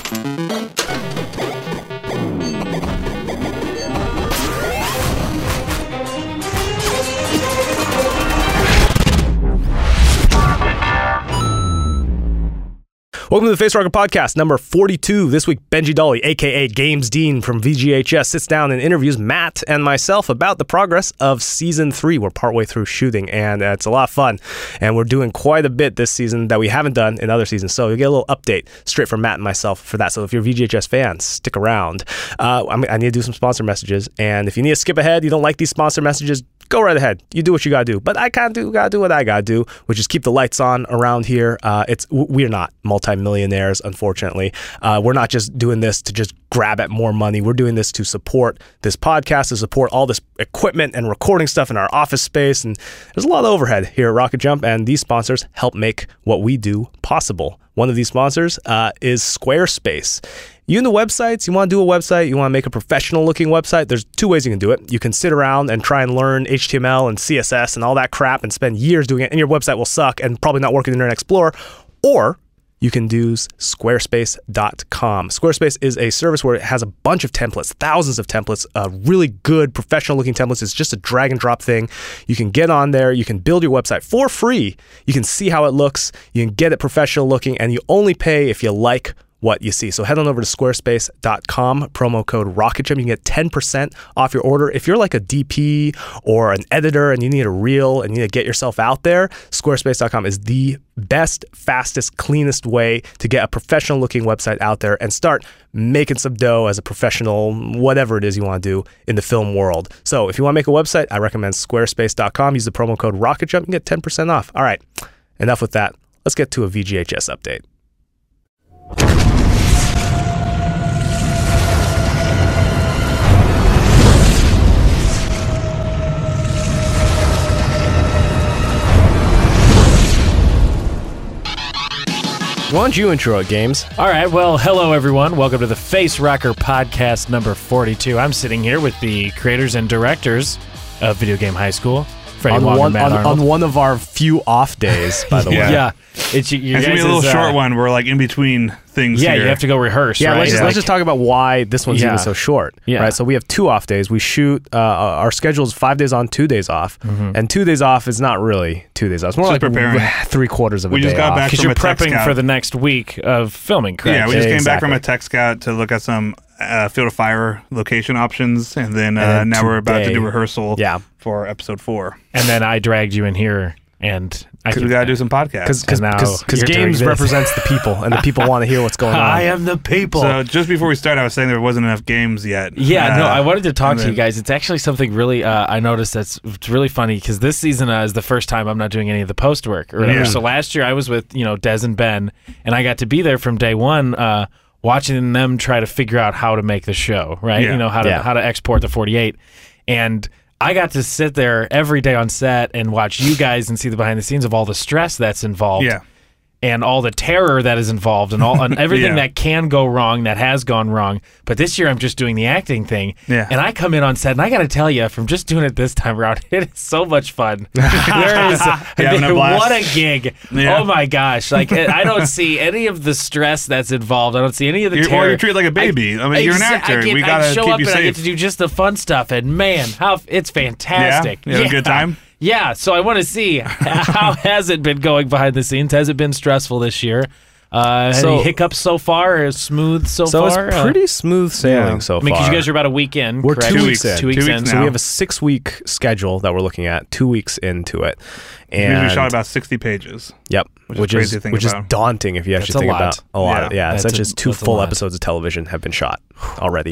Welcome to the Face Rocker Podcast, number 42. This week, Benji Dolly, a.k.a. Games Dean from VGHS, sits down and interviews Matt and myself about the progress of Season 3. We're partway through shooting, and it's a lot of fun. And we're doing quite a bit this season that we haven't done in other seasons. So you'll get a little update straight from Matt and myself for that. So if you're VGHS fans, stick around. I need to do some sponsor messages. And if you need to skip ahead, you don't like these sponsor messages, go right ahead. You do what you gotta do. But I gotta do what I gotta do, which is keep the lights on around here. We're not multimillionaires, unfortunately. We're not just doing this to just grab at more money. We're doing this to support this podcast, to support all this equipment and recording stuff in our office space. And there's a lot of overhead here at Rocket Jump, and these sponsors help make what we do possible. One of these sponsors is Squarespace. You into websites, you want to do a website, you want to make a professional looking website, there's two ways you can do it. You can sit around and try and learn HTML and CSS and all that crap and spend years doing it, and your website will suck and probably not work in Internet Explorer. Or you can do Squarespace.com. Squarespace is a service where it has a bunch of templates, thousands of templates, really good professional looking templates. It's just a drag and drop thing. You can get on there, you can build your website for free. You can see how it looks, you can get it professional looking, and you only pay if you like what you see. So head on over to squarespace.com, promo code RocketJump. You can get 10% off your order. If you're like a DP or an editor and you need a reel and you need to get yourself out there, squarespace.com is the best, fastest, cleanest way to get a professional looking website out there and start making some dough as a professional, whatever it is you want to do in the film world. So if you want to make a website, I recommend squarespace.com. Use the promo code RocketJump and get 10% off. All right, enough with that. Let's get to a VGHS update. Why don't you intro it, Games? All right, well, hello, everyone. Welcome to the Face Rocker Podcast number 42. I'm sitting here with the creators and directors of Video Game High School, Freddie Wong and Matt Arnold. On one of our few off days, by the way. Yeah. It's going to be a little short one. We're like in between things here. Yeah, you have to go rehearse, right? Let's just talk about why this one's even so short. Yeah. Right? So we have 2 off days. We shoot, our schedule is 5 days on, 2 days off. Mm-hmm. And 2 days off is not really 2 days off. It's more like preparing. 3/4 of a day off. We just got back from you're a tech prepping scout for the next week of filming, correct? Yeah, we just came back from a tech scout to look at some Field of Fire location options. And then now we're about to do rehearsal for episode 4. And then I dragged you in here. And we got to do some podcasts. Because Games represents the people, and the people want to hear what's going on. I am the people. So just before we started, I was saying there wasn't enough games yet. Yeah, no, I wanted to talk to you guys. It's actually something really I noticed it's really funny, because this season is the first time I'm not doing any of the post work or whatever. Yeah. So last year I was with Des and Ben, and I got to be there from day one, watching them try to figure out how to make the show, right? Yeah. How to export the 48, and I got to sit there every day on set and watch you guys and see the behind the scenes of all the stress that's involved. Yeah. And all the terror that is involved and everything that can go wrong, that has gone wrong. But this year I'm just doing the acting thing. Yeah. And I come in on set, and I got to tell you, from just doing it this time around, it is so much fun. What a gig. Yeah. Oh my gosh. Like, I don't see any of the stress that's involved. I don't see any of the terror. Or you're treated like a baby. You're an actor. We got to keep you safe. I show up and I get to do just the fun stuff. And man, it's fantastic. Yeah? You had a good time? Yeah, so I want to see how has it been going behind the scenes? Has it been stressful this year? Any hiccups so far? Or smooth so far? So it's pretty smooth sailing so far. I mean, because you guys are about a week in. We're correct? 2 weeks in. 2 weeks in. So we have a 6-week schedule that we're looking at, 2 weeks into it. And we shot about 60 pages. Yep. Which is daunting if you actually think about a lot. Yeah, such as 2 full episodes of television have been shot already.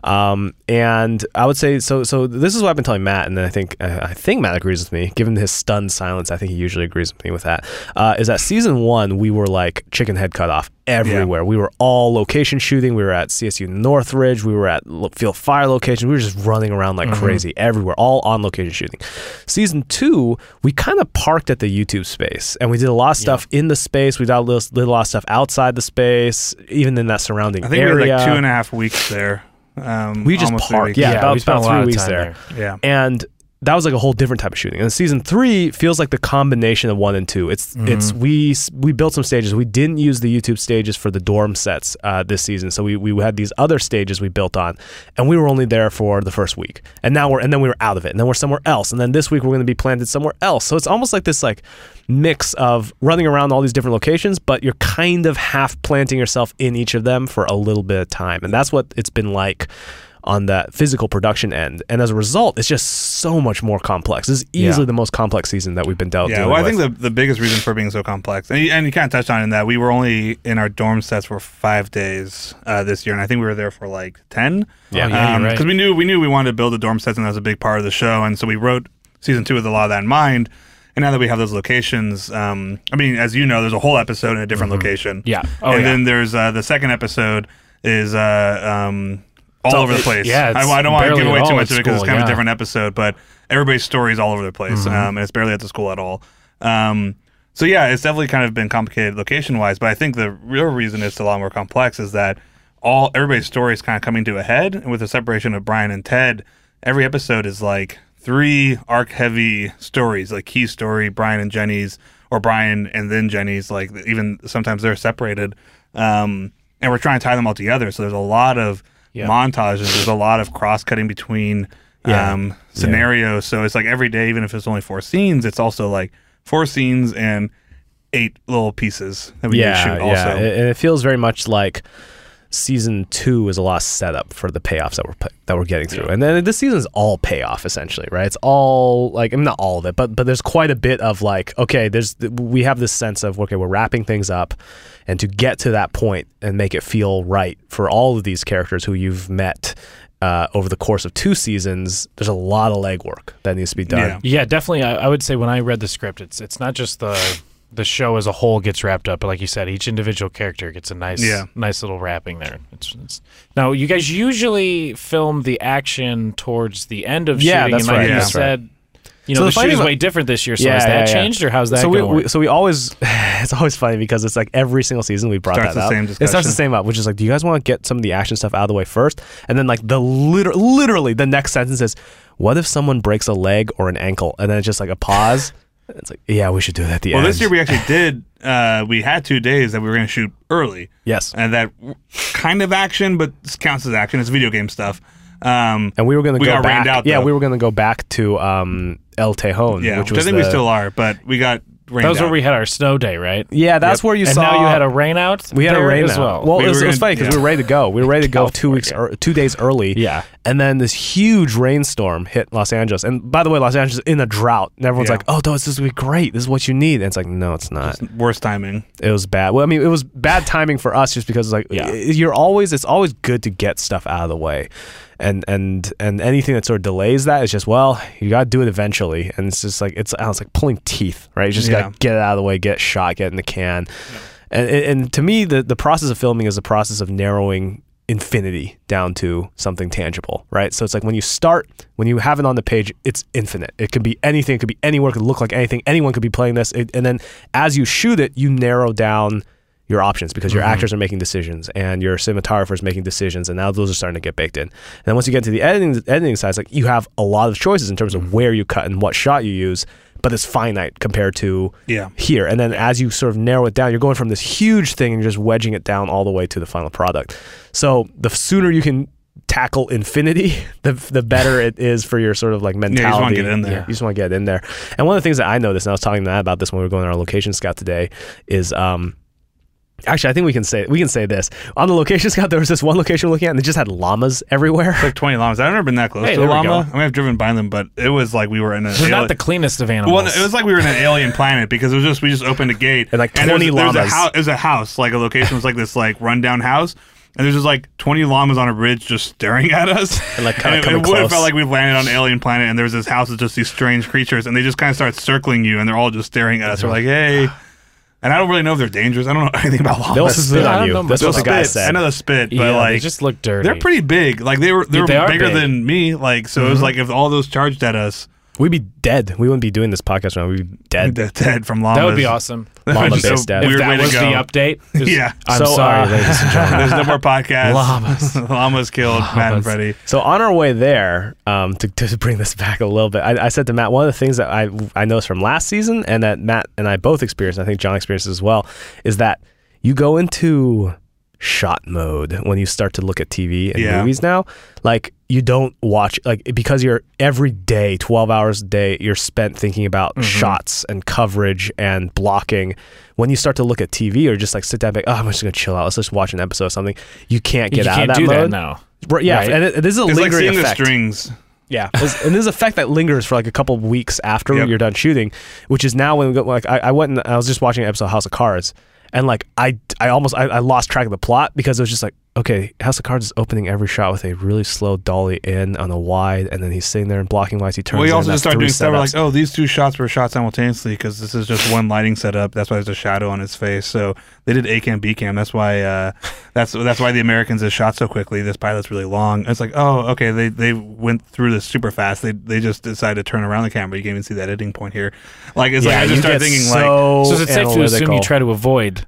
And I would say, so this is what I've been telling Matt, and then I think Matt agrees with me. Given his stunned silence, I think he usually agrees with me with that, is that season 1, we were like chicken head cut off everywhere. Yeah. We were all location shooting. We were at CSU Northridge. We were at Field Fire location. We were just running around like crazy everywhere, all on location shooting. Season 2, we kind of parked at the YouTube space, and we did a lot of stuff in the space. We did a lot of stuff outside the space, even in that surrounding area. I think we were like 2.5 weeks there. We just parked. About 3 weeks there. Yeah. And that was like a whole different type of shooting. And season 3 feels like the combination of 1 and 2. It's we built some stages. We didn't use the YouTube stages for the dorm sets this season, so we had these other stages we built on, and we were only there for the first week, and then we were out of it, and then we're somewhere else, and then this week we're going to be planted somewhere else. So it's almost like this like mix of running around all these different locations, but you're kind of half planting yourself in each of them for a little bit of time, and that's what it's been like on that physical production end. And as a result, it's just so much more complex. This is easily the most complex season that we've been dealing with. Yeah, well, I think the biggest reason for being so complex, and you kind of touched on it in that we were only in our dorm sets for 5 days this year, and I think we were there for like 10. Yeah, you're right. Because we knew we wanted to build the dorm sets, and that was a big part of the show, and so we wrote season 2 with a lot of that in mind. And now that we have those locations, I mean, as you know, there's a whole episode in a different location. Yeah. Then there's the second episode is all over the place. Yeah, I don't want to give away too much of it because it's kind of a different episode, but everybody's story is all over the place, and it's barely at the school at all. So yeah, it's definitely kind of been complicated location-wise, but I think the real reason it's a lot more complex is that everybody's story is kind of coming to a head, and with the separation of Brian and Ted, every episode is like 3 arc-heavy stories, like Key's story, Brian and Jenny's, or Brian and then Jenny's, like even sometimes they're separated, and we're trying to tie them all together, so there's a lot of montages, there's a lot of cross-cutting between scenarios, so it's like every day, even if it's only 4 scenes, it's also like 4 scenes and 8 little pieces that we need to shoot also. And it feels very much like season 2 is a lot of setup for the payoffs that we're getting through, and then this season is all payoff essentially, right? It's all like, I mean, not all of it, but there's quite a bit of like, okay, we have this sense of, okay, we're wrapping things up, and to get to that point and make it feel right for all of these characters who you've met over the course of 2 seasons, there's a lot of legwork that needs to be done. Yeah, definitely. I would say when I read the script, it's not just the show as a whole gets wrapped up, but like you said, each individual character gets a nice little wrapping there. Now, you guys usually film the action towards the end of shooting, that's and like right. you said, you know, the shoot is way different this year. So has that changed, or how's that going? So we always, it's always funny because it's like every single season we brought that up. It starts the same up, which is like, do you guys want to get some of the action stuff out of the way first? And then like literally the next sentence is, what if someone breaks a leg or an ankle? And then it's just like a pause. It's like, yeah, we should do that at the end. Well, this year we actually did, we had 2 days that we were going to shoot early. Yes. And that kind of action, but counts as action. It's video game stuff. And we were going to go back. We were going to go back to El Tejon, which I think we still are, but we got rained out. That was where we had our snow day, right? Yeah, that's where you saw. And now you had a rain out. We had a rain as well. Well, it was funny because we were ready to go. We were ready to go 2 days early. Yeah. And then this huge rainstorm hit Los Angeles. And by the way, Los Angeles is in a drought. And everyone's like, oh, this is going to be great. This is what you need. And it's like, no, it's not. Just worst timing. It was bad. Well, I mean, it was bad timing for us just because it's like, it's always good to get stuff out of the way. And anything that sort of delays that is just, well, you got to do it eventually. And it's just like, it's like pulling teeth, right? You just got to get it out of the way, get it shot, get it in the can. Yeah. And to me, the process of filming is the process of narrowing infinity down to something tangible, right? So it's like when you have it on the page, it's infinite. It could be anything. It could be anywhere. It could look like anything. Anyone could be playing this. And then as you shoot it, you narrow down your options because your actors are making decisions and your cinematographer is making decisions, and now those are starting to get baked in. And then once you get to the editing side, it's like you have a lot of choices in terms of where you cut and what shot you use, but it's finite compared to here. And then as you sort of narrow it down, you're going from this huge thing and you're just wedging it down all the way to the final product. So the sooner you can tackle infinity, the better it is for your sort of like mentality. Yeah, you just want to get in there. You just want to get in there. And one of the things that I noticed, and I was talking to Matt about this when we were going on our location scout today, is actually, I think we can say this. On the location scout, there was this one location we're looking at, and they just had llamas everywhere. It's like 20 llamas. I've never been that close to a llama. I mean, I've driven by them, but it was like we were in They're not the cleanest of animals. Well, it was like we were in an alien planet because we just opened a gate. And like 20 llamas. It was a house. Like a location was like this like rundown house. And there's just like 20 llamas on a bridge just staring at us. And like kind of coming close. It would have felt like we landed on an alien planet and there was this house with just these strange creatures and they just kind of start circling you and they're all just staring at us. We're like, hey. And I don't really know if they're dangerous. I don't know anything about llamas. They'll spit on you. That's what the guy said. I know the spit, but like they just look dirty. They're pretty big. Like they were bigger than me. Like so, it was like if all those charged at us, We'd be dead. We wouldn't be doing this podcast now. We'd be dead. Dead from llamas. That would be awesome. Llama-based dead. If that was the update. Yeah. I'm sorry, ladies and gentlemen. There's no more podcasts. Llamas. Llamas killed Matt and Freddie. So on our way there, to bring this back a little bit, I said to Matt, one of the things that I noticed from last season and that Matt and I both experienced, I think John experienced as well, is that you go into shot mode when you start to look at TV and movies now. Like, you don't watch, like, because you're every day, 12 hours a day, you're spent thinking about shots and coverage and blocking. When you start to look at TV or just like sit down and be like, I'm just going to chill out, let's just watch an episode of something, you can't get out of that mode. You can't do that now. Right, yeah, right? And this is a lingering like effect. The strings. Yeah, and there's an effect that lingers for like a couple of weeks after you're done shooting, which is now when we go, like I went and I was just watching an episode of House of Cards, and like I lost track of the plot because it was just like, okay, House of Cards is opening every shot with a really slow dolly in on a wide, and then he's sitting there and blocking lights. He turns. Well, you also in, just start doing stuff like, oh, these two shots were shot simultaneously because this is just one lighting setup. That's why there's a shadow on his face. So they did A cam, B cam. That's why that's why the Americans is shot so quickly. This pilot's really long. It's like, oh, okay, they went through this super fast. They just decided to turn around the camera. You can't even see that editing point here. Like, it's like I just started thinking so is it safe to assume you try to avoid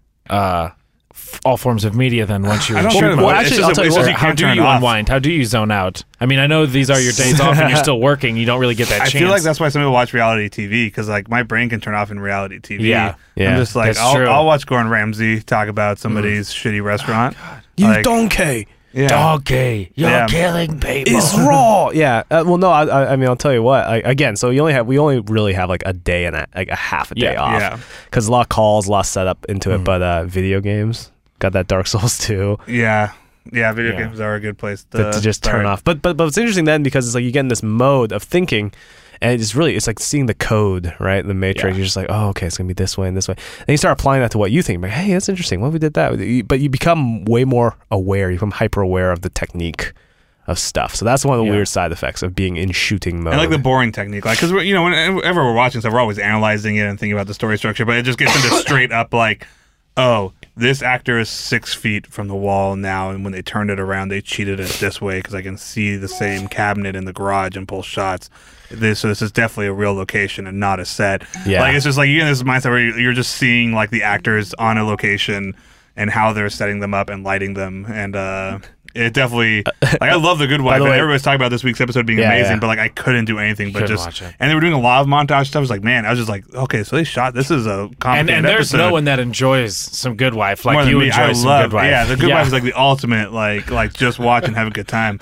all forms of media then once you're how do you unwind? How do you zone out? I mean, I know these are your days off and you're still working. You don't really get that chance. I feel like that's why some people watch reality TV, because like my brain can turn off in reality TV. Yeah. I'm just like, I'll watch Gordon Ramsay talk about somebody's shitty restaurant. You donkey. Yeah. Donkey, you're killing people. It's raw. Yeah. Well, no. I mean, I'll tell you what. Again, so we only really have like a day and a half a day off. Yeah. Because a lot of calls, a lot of setup into it. But video games got that Dark Souls 2. Yeah. Yeah. Video games are a good place to just turn off. But it's interesting then because it's like you get in this mode of thinking. And it's like seeing the code, right? The matrix. Yeah. You're just like, oh, okay, it's going to be this way and this way. And you start applying that to what you think. Like, hey, that's interesting. What if we did that? But you become way more aware. You become hyper aware of the technique of stuff. So that's one of the weird side effects of being in shooting mode. And like the boring technique. Like, because, whenever we're watching stuff, we're always analyzing it and thinking about the story structure. But it just gets into straight up like, oh, this actor is 6 feet from the wall now, and when they turned it around, they cheated it this way because I can see the same cabinet in the garage and pull shots. So this is definitely a real location and not a set. Yeah. Like, it's just like you get this mindset where you're just seeing like the actors on a location and how they're setting them up and lighting them, and it definitely like I love The Good Wife. And everybody's talking about this week's episode being amazing, but like I couldn't do anything but just watch it. And they were doing a lot of montage stuff. I was like, man, I was just like, okay, so they shot. This is a complicated and there's episode. No one that enjoys some Good Wife like more you me. enjoy some Good Wife. Yeah, The Good Wife is like the ultimate like just watch and have a good time.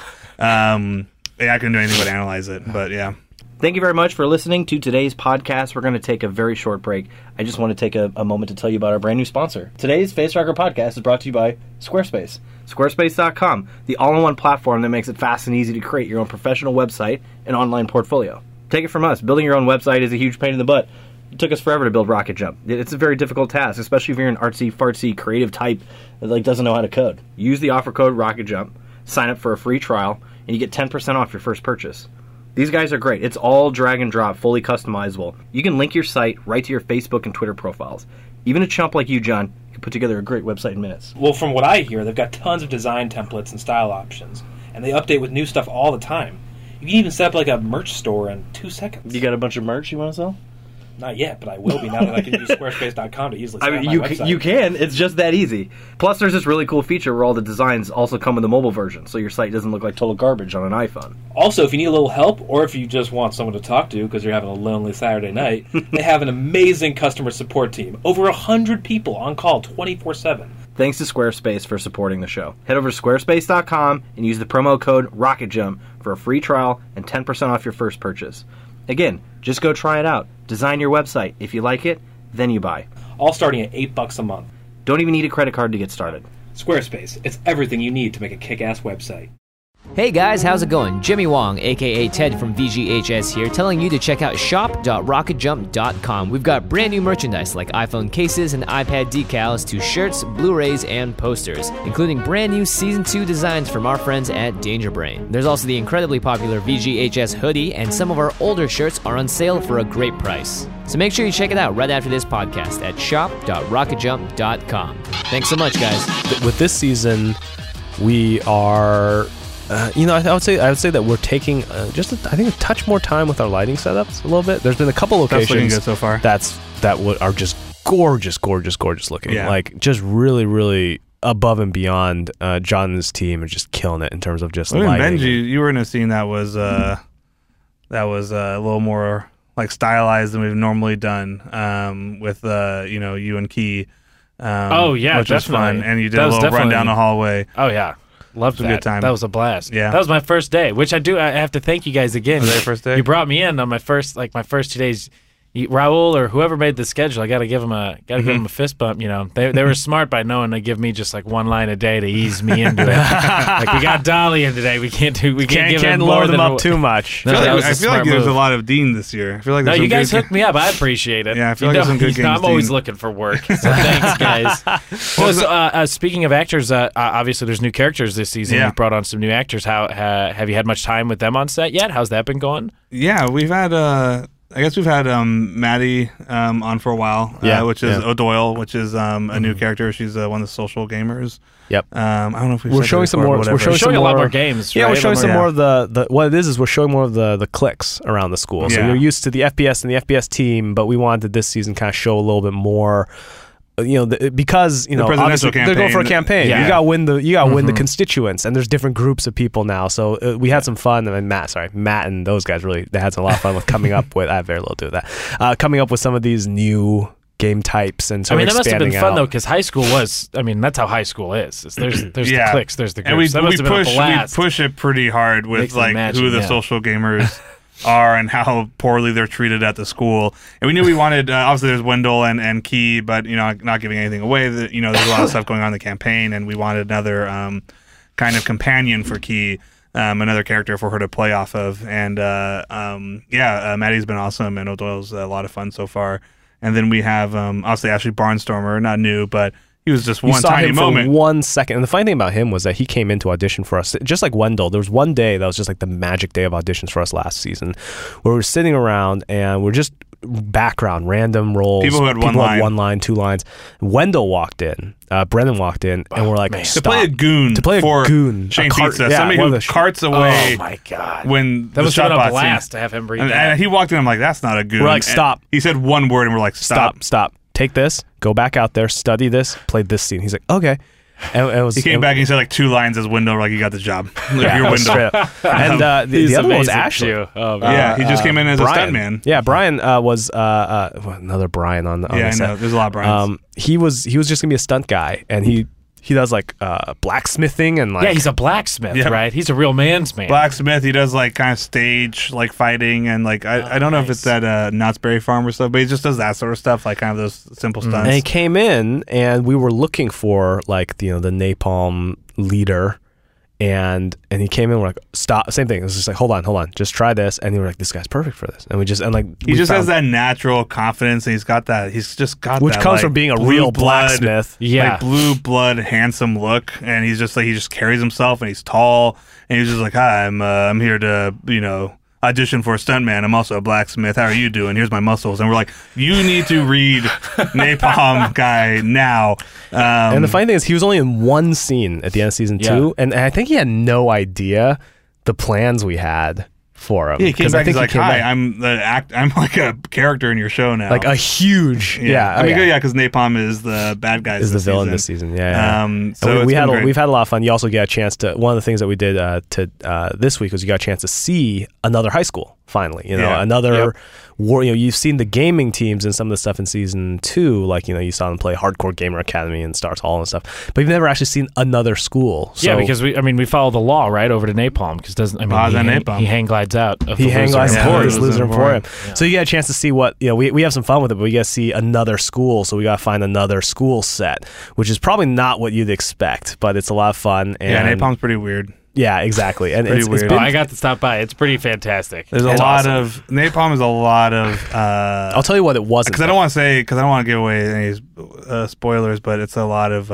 I couldn't do anything but analyze it, but yeah. Thank you very much for listening to today's podcast. We're going to take a very short break. I just want to take a moment to tell you about our brand new sponsor. Today's Face Rocker podcast is brought to you by Squarespace. Squarespace.com, the all-in-one platform that makes it fast and easy to create your own professional website and online portfolio. Take it from us. Building your own website is a huge pain in the butt. It took us forever to build Rocket Jump. It's a very difficult task, especially if you're an artsy-fartsy creative type that doesn't know how to code. Use the offer code Rocket Jump, sign up for a free trial, and you get 10% off your first purchase. These guys are great. It's all drag and drop, fully customizable. You can link your site right to your Facebook and Twitter profiles. Even a chump like you, John, can put together a great website in minutes. Well, from what I hear, they've got tons of design templates and style options, and they update with new stuff all the time. You can even set up like a merch store in 2 seconds. You got a bunch of merch you want to sell? Not yet, but I will be now that I can use Squarespace.com to easily set up my website. You can. It's just that easy. Plus, there's this really cool feature where all the designs also come in the mobile version, so your site doesn't look like total garbage on an iPhone. Also, if you need a little help, or if you just want someone to talk to because you're having a lonely Saturday night, they have an amazing customer support team. Over 100 people on call 24/7. Thanks to Squarespace for supporting the show. Head over to squarespace.com and use the promo code RocketJump for a free trial and 10% off your first purchase. Again, just go try it out. Design your website. If you like it, then you buy. All starting at $8 a month. Don't even need a credit card to get started. Squarespace. It's everything you need to make a kick-ass website. Hey guys, how's it going? Jimmy Wong, aka Ted from VGHS here, telling you to check out shop.rocketjump.com. We've got brand new merchandise like iPhone cases and iPad decals to shirts, Blu-rays, and posters, including brand new Season 2 designs from our friends at Danger Brain. There's also the incredibly popular VGHS hoodie, and some of our older shirts are on sale for a great price. So make sure you check it out right after this podcast at shop.rocketjump.com. Thanks so much, guys. With this season, we are I would say that we're taking I think a touch more time with our lighting setups a little bit. There's been a couple locations that's looking good so far. That are just gorgeous looking. Yeah. Like just really, really above and beyond. John and his team are just killing it in terms of just lighting. Benji, you were in a scene that was a little more like stylized than we've normally done. With you and Key. Which was fun, and you did a little run down the hallway. Oh yeah. Loved that. A good time. That was a blast. Yeah. That was my first day, which I have to thank you guys again. Was that your first day? You brought me in on my first 2 days. Raul or whoever made the schedule, I got to give them a fist bump. They were smart by knowing to give me just like one line a day to ease me into it. Like we got Dolly in today, we can't lower them up too much. No, I feel like there's a lot of Dean this year. I feel like you guys hooked me up. I appreciate it. Yeah, I feel like there's some good games. I'm always looking for work. So thanks, guys. Speaking of actors, obviously there's new characters this season. Yeah. You've brought on some new actors. How have you had much time with them on set yet? How's that been going? Yeah, we've had. I guess we've had Maddie on for a while, which is O'Doyle, which is a new character. She's one of the social gamers. Yep. I don't know if we're showing some more. We're showing a lot more games. Yeah, right? we're showing some more of the. What it is we're showing more of the cliques around the school. So you're used to the FPS and the FPS team, but we wanted this season kind of show a little bit more. Because obviously they're going for a campaign. Yeah. You got to win the constituents, and there's different groups of people now. So we had some fun. And Matt and those guys they had a lot of fun with coming up with. I have very little to do with that. Coming up with some of these new game types and that must have been fun though, because high school was. That's how high school is. There's the cliques, there's the groups. And we push it pretty hard with who the social gamers are and how poorly they're treated at the school. And we knew we wanted, obviously there's Wendell and Key, but not giving anything away. There's a lot of stuff going on in the campaign, and we wanted another kind of companion for Key, another character for her to play off of. And Maddie's been awesome, and O'Doyle's a lot of fun so far. And then we have obviously Ashley Barnstormer, not new, but he was just one tiny moment. For 1 second. And the funny thing about him was that he came in to audition for us, just like Wendell. There was one day that was just like the magic day of auditions for us last season, where we were sitting around and we're just background, random roles. People who had one line, 2 lines. Wendell walked in, Brennan walked in, and we're like, stop. To play a goon. Shane Pizza, somebody who carts away. Oh my God. When that was a blast to have him read that. And he walked in, I'm like, that's not a goon. We're like, stop. He said one word, and we're like, stop. Take this, go back out there, study this, play this scene. He's like, okay. And he came back and he said like 2 lines as Wendell, like, you got the job. You're Wendell. And the other one was Ashley. He just came in as Brian. a stuntman. Yeah, Brian was another Brian on the I set. know. There's a lot of Brians. He was just gonna be a stunt guy, and he does like blacksmithing and like he's a blacksmith, right? He's a real man's man. Blacksmith. He does like kind of stage like fighting and like I don't know if it's at Knott's Berry Farm or stuff, but he just does that sort of stuff, like kind of those simple stunts. And he came in, and we were looking for like the napalm leader. And he came in, we're like, stop, same thing. It was just like, hold on, just try this. And we were like, this guy's perfect for this. And he just has that natural confidence, and he's just got which that, comes like, from being a real blacksmith. Like blue blood, handsome look. And he's just like, he just carries himself, and he's tall, and he's just like, hi, I'm here to, audition for a stuntman. I'm also a blacksmith. How are you doing? Here's my muscles. And we're like, you need to read Napalm Guy now. And the funny thing is, he was only in one scene at the end of season 2, and I think he had no idea the plans we had for him. Yeah, he came back. He's like, hi, I'm like a character in your show now. Like a huge, because Napalm is the bad guy. Is the villain this season? Yeah. So we've had a lot of fun. You also get a chance to. One of the things that we did this week was you got a chance to see another high school. Finally, another war. You've seen the gaming teams and some of the stuff in season 2, like you saw them play Hardcore Gamer Academy and Stars Hall and stuff. But you've never actually seen another school. So, because we follow the law right over to Napalm because he hang glides out. He hang glides towards Loser Emporium. Yeah. So you get a chance to see what we have some fun with it, but we got to see another school. So we got to find another school set, which is probably not what you'd expect, but it's a lot of fun. And Napalm's pretty weird. Yeah, exactly. And it's weird. I got to stop by. It's pretty fantastic. There's a lot of Napalm is a lot of. I'll tell you what it wasn't. Because I don't want to give away any spoilers, but it's a lot of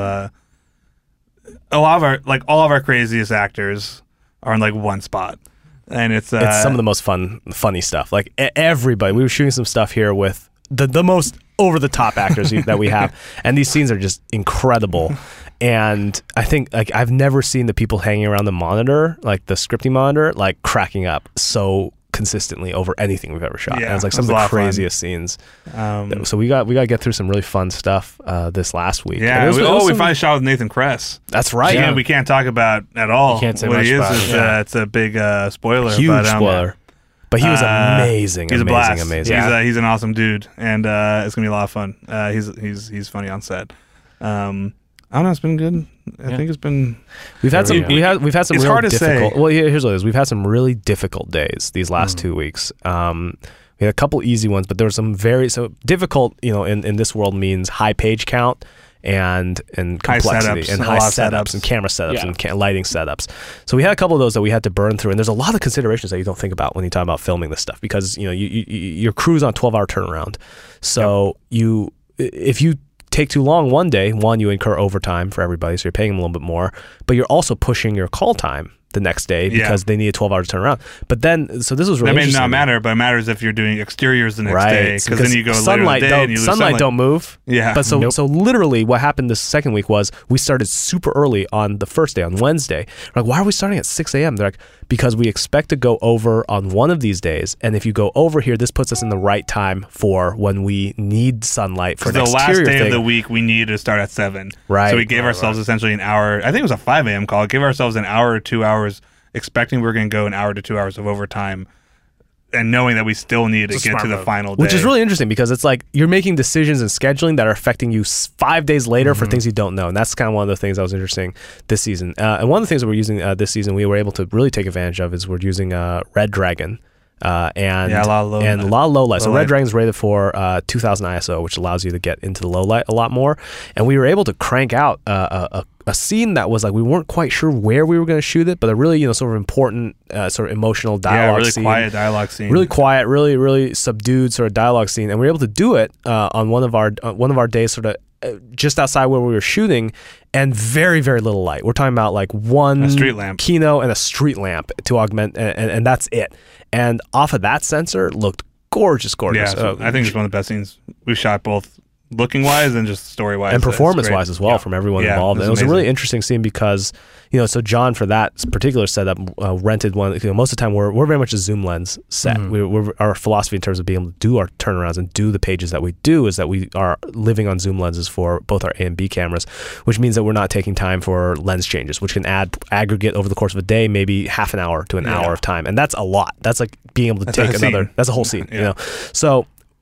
all of our craziest actors are in like one spot, and it's some of the most funny stuff. Like everybody, we were shooting some stuff here with the most over the top actors that we have, and these scenes are just incredible. And I think like I've never seen the people hanging around the monitor, like the scripting monitor, like cracking up so consistently over anything we've ever shot. Yeah, and it's like some of the craziest scenes. So we got to get through some really fun stuff this last week. Yeah, we finally shot with Nathan Kress. That's right. Yeah, we can't talk about at all. You can't say what much he is. about it. It's a big spoiler. Huge spoiler. But he was amazing. He's amazing, a blast. Amazing. Yeah. He's an awesome dude, and it's gonna be a lot of fun. He's funny on set. I don't know. It's been good. I think it's been. We've had some. We've had some. It's real hard to difficult. say. Well, here's what it is. We've had some really difficult days these last 2 weeks. We had a couple easy ones, but there were some very difficult. In this world means high page count and complexity and high setups and camera setups and lighting setups. So we had a couple of those that we had to burn through, and there's a lot of considerations that you don't think about when you talk about filming this stuff because your crew's on 12-hour turnaround. So if you take too long one day, you incur overtime for everybody, so you're paying them a little bit more, but you're also pushing your call time the next day because they need a 12 hours to turn around. But then, so this was really that may not matter, but it matters if you're doing exteriors the next day because then you go sunlight, later in the day and you lose sunlight. Don't move. Yeah. But so literally what happened this second week was we started super early on the first day, on Wednesday. We're like, why are we starting at 6 a.m.? They're like, because we expect to go over on one of these days, and if you go over here, this puts us in the right time for when we need sunlight for an exterior the last day thing. of the week we needed to start at 7. Right. So we gave ourselves essentially an hour. I think it was a 5 a.m. call. Give ourselves an hour or 2 hours, expecting we were going to go an hour to 2 hours of overtime, and knowing that we still needed to get to the final day. Which is really interesting because it's like you're making decisions and scheduling that are affecting you 5 days later for things you don't know. And that's kind of one of the things that was interesting this season. And one of the things that we're using this season we were able to really take advantage of is we're using Red Dragon. And a lot of low light. So Red Dragon's rated for 2000 ISO, which allows you to get into the low light a lot more. And we were able to crank out a scene that was like we weren't quite sure where we were going to shoot it, but a really sort of important sort of emotional dialogue really scene. Quiet dialogue scene. Really quiet, really subdued sort of dialogue scene, and we were able to do it on one of our days, sort of just outside where we were shooting, and very, very little light. We're talking about like one street lamp, Kino, and a street lamp to augment, and that's it. And off of that sensor, looked gorgeous. Yeah, so I think it's one of the best scenes we've shot, both looking wise and just story wise and performance wise as well from everyone involved. And it was a really interesting scene because so John, for that particular setup, rented one. Most of the time we're very much a zoom lens set. We're our philosophy in terms of being able to do our turnarounds and do the pages that we do is that we are living on zoom lenses for both our A and B cameras, which means that we're not taking time for lens changes, which can aggregate over the course of a day, maybe half an hour to an hour of time, and that's a lot. That's like being able to take another. That's a whole scene. So.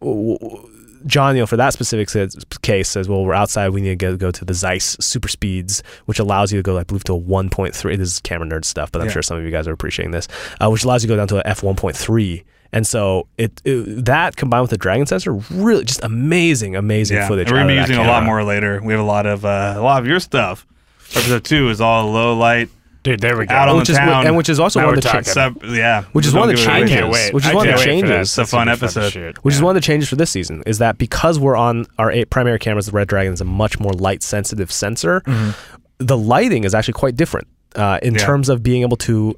John, for that specific case, says, well, we're outside. We need to go to the Zeiss Super Speeds, which allows you to go, I believe, to a 1.3. This is camera nerd stuff, but I'm sure some of you guys are appreciating this, which allows you to go down to a f1.3. And so that combined with the Dragon sensor, really just amazing footage. And we're going to be using a lot more later. We have a lot of your stuff. Episode 2 is all low light. Dude, there we go. Out on the town. Which is also one of the changes. Which is one of the changes. Which is one of the changes. It's a fun episode. Which is one of the changes for this season is that because we're on our primary cameras, the Red Dragon is a much more light sensitive sensor. The lighting is actually quite different in terms of being able to.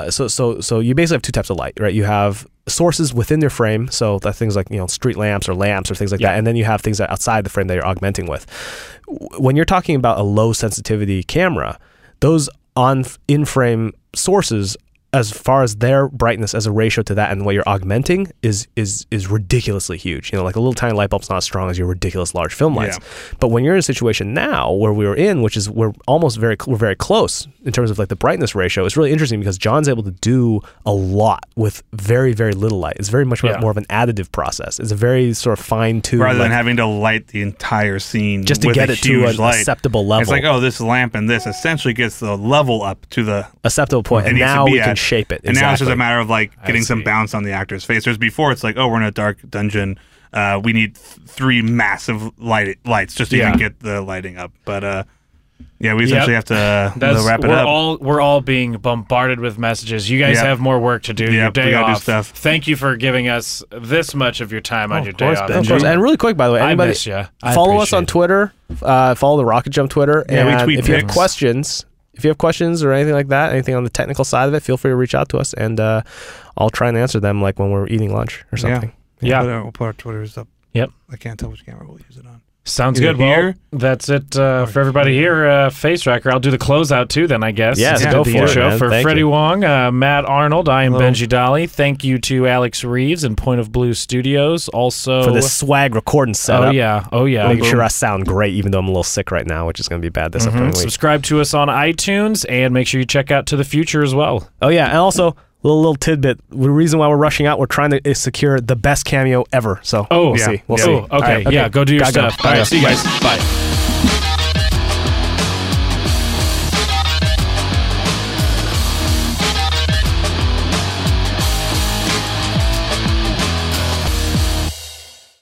So you basically have two types of light, right? You have sources within your frame, so that things like street lamps or things like that, and then you have things outside the frame that you're augmenting with. When you're talking about a low sensitivity camera, those on in-frame sources, as far as their brightness as a ratio to that and what you're augmenting is ridiculously huge. Like a little tiny light bulb's not as strong as your ridiculous large film lights. But when you're in a situation now where we were in, which is we're very close in terms of like the brightness ratio, it's really interesting because John's able to do a lot with very, very little light. It's very much more of an additive process. It's a very sort of fine-tuned, rather than having to light the entire scene just to with get it to an acceptable level. It's like, this lamp and this essentially gets the level up to the acceptable point, and now we can shape it. And now it's just a matter of like getting some bounce on the actor's face. Whereas before it's like, we're in a dark dungeon. We need 3 massive lights just to even get the lighting up. But we essentially have to wrap it up. We're all being bombarded with messages. You guys have more work to do. Your day off. Do stuff. Thank you for giving us this much of your time on your day off. Of course. And really quick, by the way, anybody miss you. Follow us on Twitter. Follow the Rocket Jump Twitter. Yeah, and we tweet if you have questions. If you have questions or anything like that, anything on the technical side of it, feel free to reach out to us, and I'll try and answer them like when we're eating lunch or something. We'll put our Twitters up. Yep. I can't tell which camera we'll use it on. Sounds good. Well, that's it for everybody here. Face Tracker. I'll do the closeout too. Then I guess. Yes, go for it, show man. for Thank Freddie you. Wong, Matt Arnold. I am Benji Dolly. Thank you to Alex Reeves and Point of Blue Studios. Also for this swag recording setup. Oh yeah. Making sure I sound great, even though I'm a little sick right now, which is going to be bad this upcoming week. Subscribe to us on iTunes and make sure you check out To the Future as well. Oh yeah, and also little tidbit. The reason why we're rushing out, we're trying to secure the best cameo ever. So we'll see. We'll see. Okay, go do your stuff. All right, see you guys. Bye.